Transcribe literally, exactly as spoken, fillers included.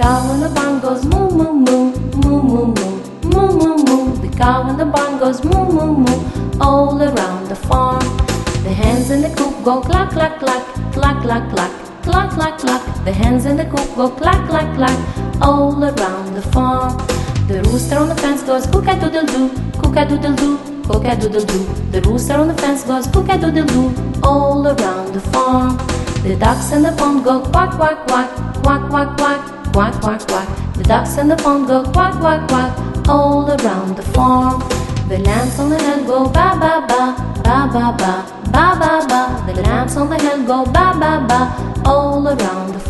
cow in the barn goes moo moo moo, moo moo moo, moo moo moo. The cow in the barn goes moo moo moo, all around the farm. The hens in the coop go cluck cluck cluck, cluck cluck cluck, cluck cluck cluck. The hens in the coop go cluck cluck cluck, all around the farm. The rooster on the fence goes cook-a-doodle-doo, cook-a-doodle-doo, cook-a-doodle-doo. The rooster on the fence goes cook-a-doodle-doo, all around the farm. The ducks in the pond go quack quack quack, quack quack quack, quack quack quack. The ducks in the pond go quack quack quack, all around the farm. The lambs on the hill go ba ba ba, ba ba ba, ba ba ba. The lambs on the hill go ba ba ba, all around the